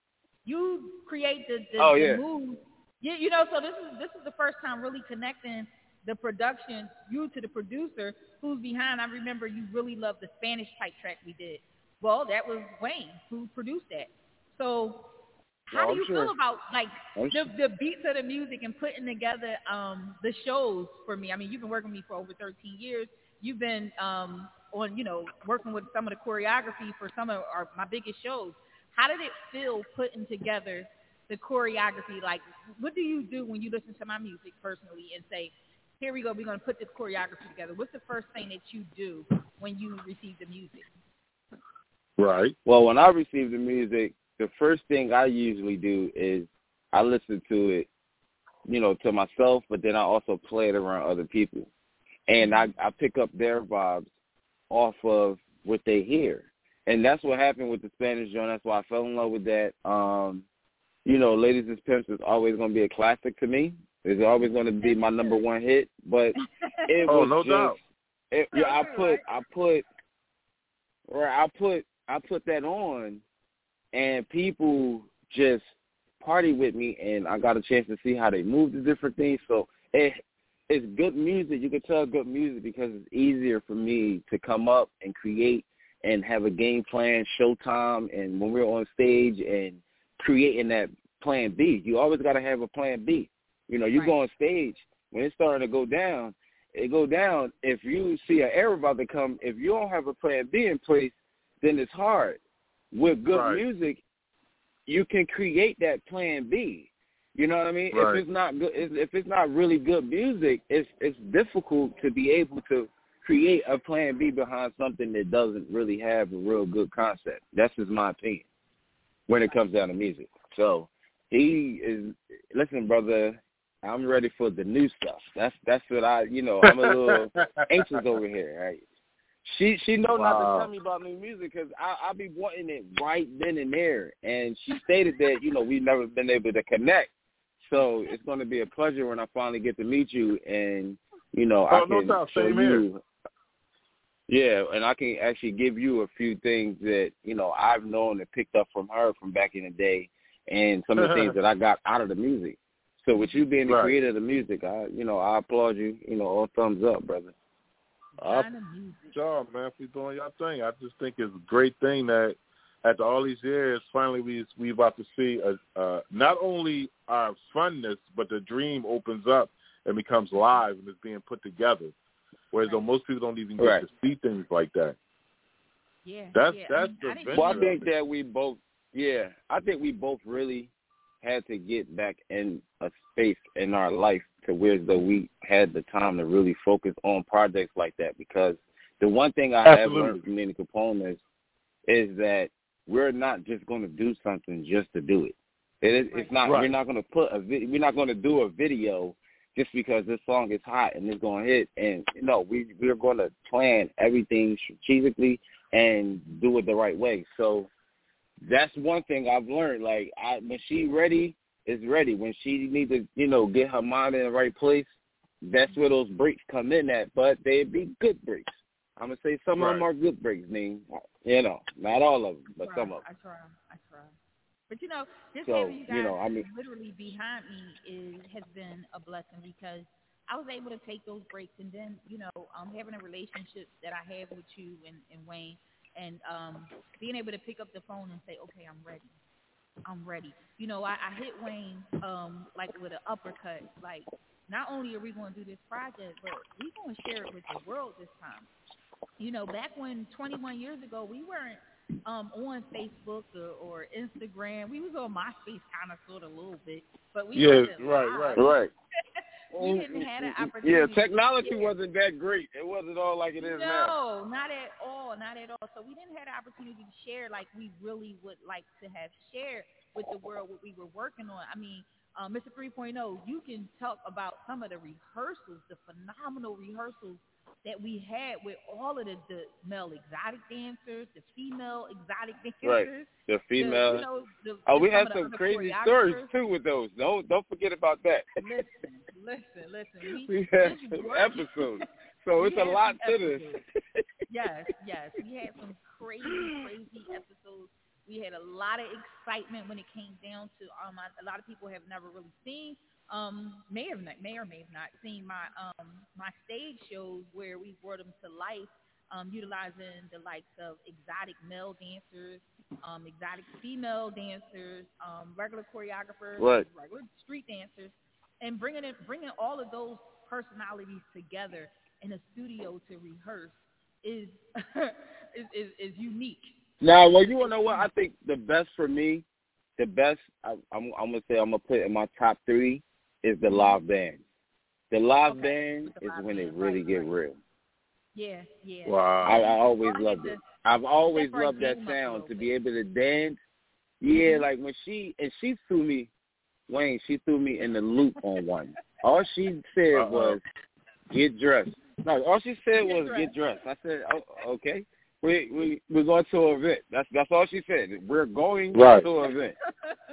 You create the, the, oh, the yeah. mood. You, you know, so this is this is the first time really connecting the production, you to the producer who's behind. I remember you really loved the Spanish type track we did. Well, that was Wayne who produced that. So how oh, do you sure. feel about like I'm the, the beats of the music and putting together um, the shows for me? I mean, you've been working with me for over thirteen years. You've been um, on, you know, working with some of the choreography for some of our, my biggest shows. How did it feel putting together the choreography? Like, what do you do when you listen to my music personally and say, here we go, we're going to put this choreography together? What's the first thing that you do when you receive the music? Right. Well, when I receive the music, the first thing I usually do is I listen to it, you know, to myself, but then I also play it around other people. And I, I pick up their vibes off of what they hear. And that's what happened with the Spanish joint. That's why I fell in love with that. Um, you know, Ladies is Pimps is always going to be a classic to me. It's always going to be my number one hit. But it oh, was no just, doubt. It, yeah, I put, I put, right, I put, I put that on, and people just party with me, and I got a chance to see how they move to different things. So it, it's good music. You can tell good music because it's easier for me to come up and create and have a game plan, showtime, and when we're on stage and creating that plan B. You always got to have a plan B. You know, you right. go on stage, when it's starting to go down, it go down. If you see an error about to come, if you don't have a plan B in place, then it's hard. With good right. music, you can create that plan B. You know what I mean? Right. If it's not good, if it's not really good music, it's it's difficult to be able to create a plan B behind something that doesn't really have a real good concept. That's just my opinion when it comes down to music. So he is, listen, brother, I'm ready for the new stuff. That's that's what I, you know, I'm a little anxious over here. Right? She she know wow. not to tell me about new music because I I be wanting it right then and there. And she stated that, you know, we've never been able to connect. So it's going to be a pleasure when I finally get to meet you and, you know, oh, I can no show Same you. Here. Yeah, and I can actually give you a few things that, you know, I've known and picked up from her from back in the day and some of the things that I got out of the music. So with you being the right. creator of the music, I, you know, I applaud you. You know, all thumbs up, brother. Uh, good job, man, for doing your thing. I just think it's a great thing that after all these years, finally we we about to see a, uh, not only our funness, but the dream opens up and becomes live and is being put together. Whereas right. though most people don't even get Right. to see things like that. Yeah, That's yeah. that's I mean, the I didn't venue Well, I of think it. that we both, yeah, I think we both really had to get back in a space in our life to where as though we had the time to really focus on projects like that. Because the one thing I have Absolutely. learned from Nina Capone is, is that we're not just going to do something just to do it. It is, it's not. Right. We're not going to put a. vi- We're not going to do a video just because this song is hot and it's going to hit. And no, we we're going to plan everything strategically and do it the right way. So that's one thing I've learned. Like, I, when she ready, is ready. When she need to, you know, get her mind in the right place, that's where those breaks come in at. But they'd be good breaks. I'm gonna say some Right. of them are good breaks, Ning. You know, not all of them, I but try, some of them. I try. I try. But you know, just So, having you guys you know, I mean, literally behind me is has been a blessing because I was able to take those breaks, and then you know, um, having a relationship that I have with you and, and Wayne, and um, being able to pick up the phone and say, okay, I'm ready. I'm ready. You know, I, I hit Wayne um, like with an uppercut. Like, not only are we going to do this project, but we're going to share it with the world this time. You know, back when twenty-one years ago, we weren't um, on Facebook or, or Instagram. We was on MySpace kind of, sort of, a little bit, but we Yeah, wasn't right, live. right. right. We didn't have an Yeah, opportunity. technology to share. wasn't that great. It wasn't all like it is now. No, not at all, not at all. So we didn't have the opportunity to share like we really would like to have shared with the world what we were working on. I mean, uh, Mister three point oh, you can talk about some of the rehearsals, the phenomenal rehearsals that we had with all of the, the male exotic dancers, the female exotic Right. dancers, The the, female. you know, the, Oh, the, we some have of the some other crazy stories choreographers. too with those. Don't don't forget about that. Listen, listen, listen. We, We had this some work- episodes, so We it's a had lot some to this. episodes. Yes, yes. We had some crazy, crazy episodes. We had a lot of excitement when it came down to um. I, a lot of people have never really seen um may have not, may or may have not seen my um my stage shows where we brought them to life, um utilizing the likes of exotic male dancers, um exotic female dancers, um regular choreographers, Right. regular street dancers, and bringing it bringing all of those personalities together in a studio to rehearse is is, is is unique. Now, well, you wanna know what? I think the best for me, the best I, I'm I'm gonna say I'm gonna put in my top three is the live band. The live Okay, band with the is live when it band, really right, get right. real. Yeah, yeah. Wow. I, I always Y'all loved had it. to I've always step our loved that game up a sound little to bit. be able to dance. Yeah, like when she and she threw me, Wayne. She threw me in the loop on one. All she said Uh-oh. was, "Get dressed." No, all she said Get was, dressed. "Get dressed." I said, "Oh, okay." We we we're going to an event. That's that's all she said. We're going Right. to an event.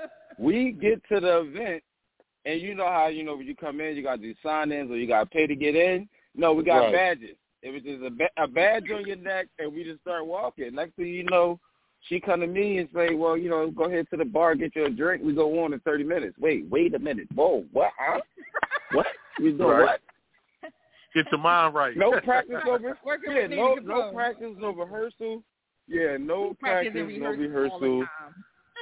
We get to the event, and you know how you know when you come in, you got to do sign-ins or you got to pay to get in. No, we got Right. badges. It was just a, ba- a badge on your neck, and we just start walking. Next thing you know, she come to me and say, "Well, you know, go ahead to the bar, get you a drink. We go on in thirty minutes." Wait, wait a minute. Whoa, what? Huh? What? You doing Right. what? Get your mind right. No practice, no re- Working yeah, with no Nina no Capone. practice, no rehearsal. Yeah, no Practice practice, and no rehearsal all the rehearsal. time.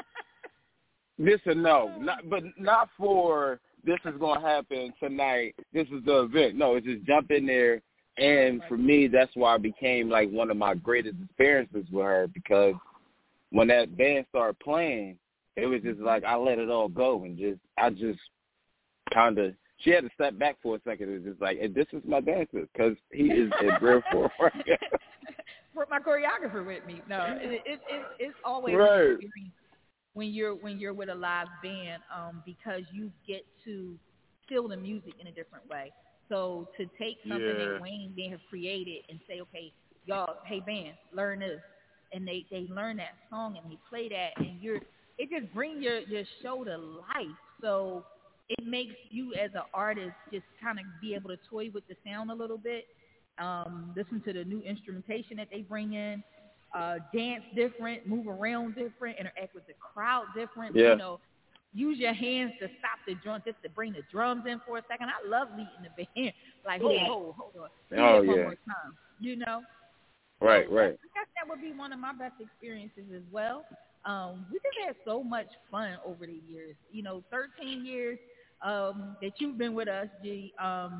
Listen, no, not but not for this is gonna happen tonight. This is the event. No, it's just jump in there. And for me, that's why it became like one of my greatest experiences with her because when that band started playing, it was just like I let it all go and just I just kind of. She had to step back for a second. It was just like, hey, this is my dancer because he is a real forward. Brought my choreographer with me. No, it, it, it it's always Right. an experience when you're when you're with a live band, um, because you get to feel the music in a different way. So to take something Yeah. that Wayne may have created and say, okay, y'all, hey band, learn this, and they they learn that song and they play that, and you're it just brings your your show to life. So it makes you as an artist just kind of be able to toy with the sound a little bit, um, listen to the new instrumentation that they bring in, uh, dance different, move around different, interact with the crowd different. Yeah. You know, use your hands to stop the drum, just to bring the drums in for a second. I love leading the band. Like, hold, hold, hold on. Do Oh, it one yeah. more time. You know? Right, So right. I guess that would be one of my best experiences as well. Um, we just had so much fun over the years. You know, thirteen years um, that you've been with us, G. Um,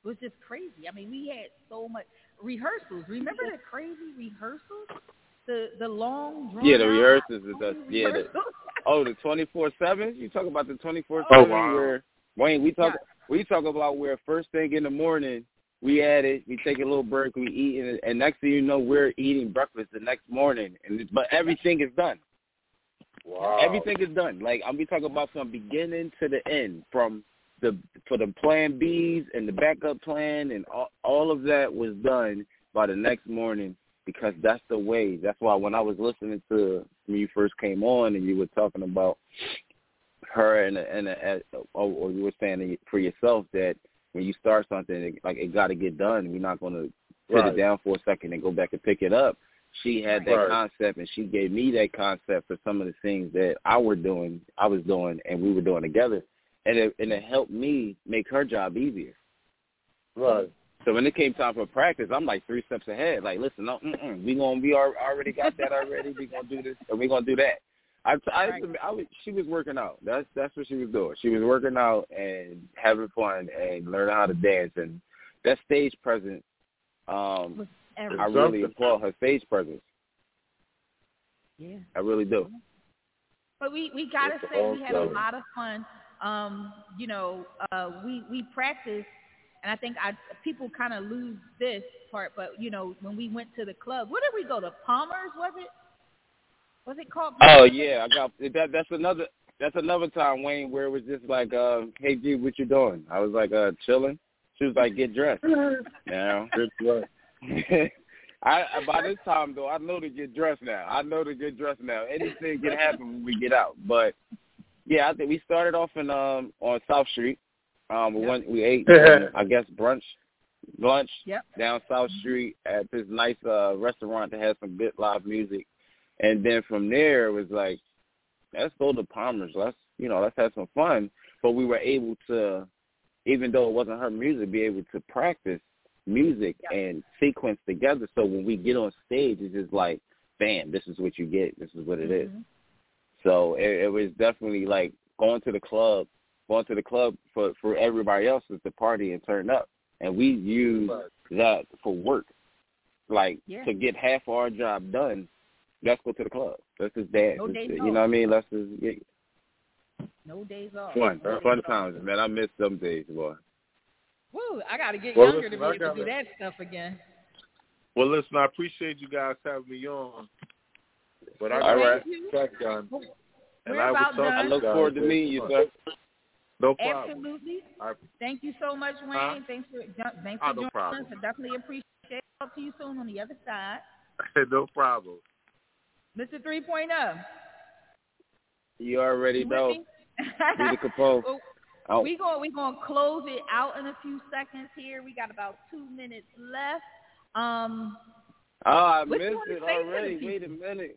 was just crazy. I mean, we had so much rehearsals. Remember the crazy rehearsals? The the long drawn Yeah, the out rehearsals is that. Yeah, the, rehearsals? oh, the twenty-four seven. You talk about the twenty-four Oh, seven wow. where Wayne. We talk. Yeah. We talk about where first thing in the morning we at it. We take a little break. We eat, and, and next thing you know, we're eating breakfast the next morning. And it, but everything is done. Wow. Everything is done. Like I'm be talking about from beginning to the end, from the for the plan B's and the backup plan, and all, all of that was done by the next morning because that's the way. That's why when I was listening to when you first came on and you were talking about her and and, and or, or you were saying for yourself that when you start something, it, like it got to get done. We're not going to put Right. it down for a second and go back and pick it up. She had that Right. concept, and she gave me that concept for some of the things that I were doing, I was doing, and we were doing together, and it and it helped me make her job easier. Right. So when it came time for practice, I'm like three steps ahead. Like, listen, no, mm-mm, we gonna we are, already got that already. We gonna do this, and we gonna do that. I, I, Right. I, was, she was working out. That's that's what she was doing. She was working out and having fun and learning how to dance. And that stage presence, um, Was I everything. really applaud her stage presence. Yeah. I really do. But we, we gotta It's say we had a awesome. lot of fun. Um, you know, uh, we we practiced, and I think I people kind of lose this part. But you know, when we went to the club, where did we go? To Palmer's, was it? Was it called? Oh yeah, I got that. That's another. That's another time, Wayne, where it was just like, uh, "Hey G, what you doing?" I was like, "Uh, chilling." She was like, "Get dressed." Now, Good work. I by this time though, I know to get dressed now. I know to get dressed now. Anything can happen when we get out. But yeah, I think we started off in um on South Street. Um, we Yep. went, we ate, um, I guess brunch, lunch Yep. down South Street at this nice uh restaurant that has some good live music. And then from there, it was like, let's go to Palmer's. Let's, you know, let's have some fun. But we were able to, even though it wasn't her music, be able to practice music Yeah. and sequence together. So when we get on stage, it's just like, bam, this is what you get. This is what it is. Mhm. So it, it was definitely like going to the club, going to the club for, for everybody else is to party and turn up. And we use that for work. Like, Yeah. to get half our job done, let's go to the club. Let's just dance. No Let's- days you off. know what I mean? Let's just get No days off. fun. No Fun days off. times, man. I miss them days, boy. Woo! I gotta get Well, younger listen, to I be able to do gotta- that stuff again. Well, listen, I appreciate you guys having me on. But I All got right. my track done. And We're I will about talk to done. I you look guys forward to later meeting you, on. sir. No problem. Absolutely. I, Thank you so much, Wayne. Huh? Thanks for thanks Oh, for no joining problem. us. I definitely appreciate it. Talk to you soon on the other side. no problem. Mister three point oh. You already You with know. me? Nina Capone. Well, Oh, we going we gonna close it out in a few seconds here. We got about two minutes left. Um, oh, I what you missed wanna it say to the already. people? Wait a minute.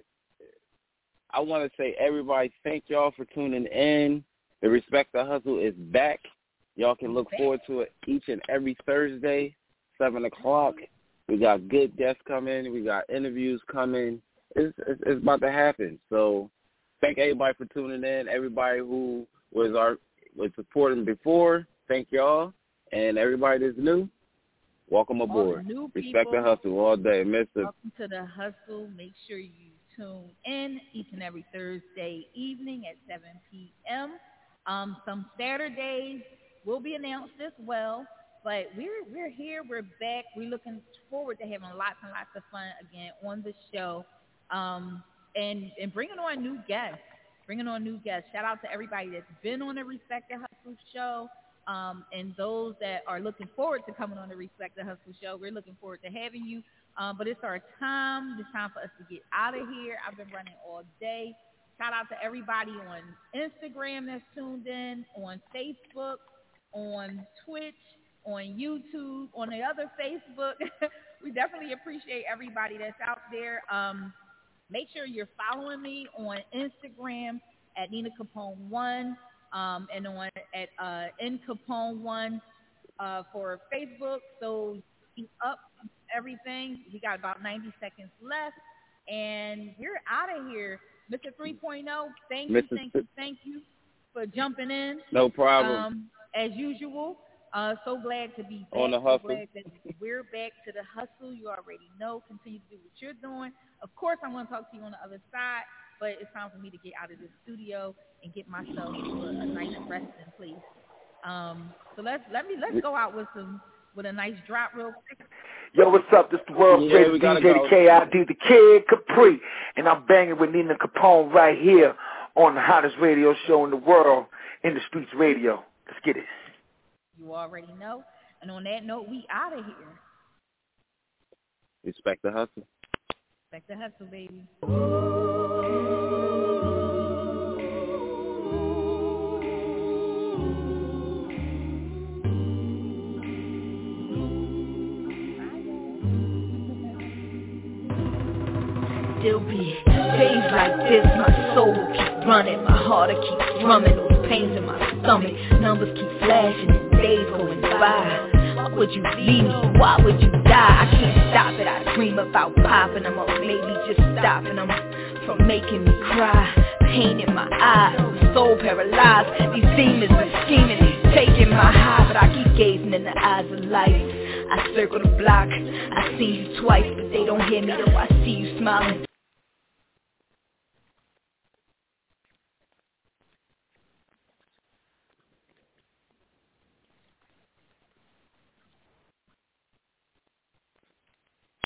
I want to say, everybody, thank y'all for tuning in. The Respect the Hustle is back. Y'all can look forward to it each and every Thursday, seven o'clock. We got good guests coming. We got interviews coming. It's, it's, it's about to happen. So thank everybody for tuning in. Everybody who was our was supporting before, thank y'all. And everybody that's new, welcome All the aboard. new Respect the people, Hustle all day. Mister welcome to the Hustle. Make sure you tune in each and every Thursday evening at seven p.m. Um, some Saturdays will be announced as well. But we're we're here. We're back. We're looking forward to having lots and lots of fun again on the show, um, and and bringing on new guests. Bringing on new guests. Shout out to everybody that's been on the Respect the Hustle show, um, and those that are looking forward to coming on the Respect the Hustle show. We're looking forward to having you. Um, but it's our time. It's time for us to get out of here. I've been running all day. Shout out to everybody on Instagram that's tuned in, on Facebook, on Twitch, on YouTube, on the other Facebook. We definitely appreciate everybody that's out there. Um, make sure you're following me on Instagram at Nina Capone one, um, and on at uh, N Capone one uh, for Facebook. So keep up everything. We got about ninety seconds left, and we're out of here. Mister three point oh, thank you, Mister thank you, thank you for jumping in. No problem. Um, as usual. Uh, so glad to be back. On the so hustle. glad that we're back to the hustle. You already know. Continue to do what you're doing. Of course, I'm going to talk to you on the other side, but it's time for me to get out of this studio and get myself to a, a nice resting place. Um, so let's let me let's go out with some with a nice drop real quick. Yo, what's up? This the world's Yeah, greatest D J, the K I D, the Kid Capri, and I'm banging with Nina Capone right here on the hottest radio show in the world, In the Streets Radio. Let's get it. You already know. And on that note, we out of here. Respect the hustle. Respect the hustle, baby. Still be days like this, my soul will keep running, my heart will keep drumming, those pains in my stomach, numbers keep flashing and days going by. Why would you leave me? Why would you die? I can't stop it, I dream about popping them up, maybe just stopping them from making me cry. Pain in my eyes, I'm so paralyzed, these demons are scheming, taking my high, but I keep gazing in the eyes of life. I circle the block, I see you twice, but they don't hear me though I see you smiling.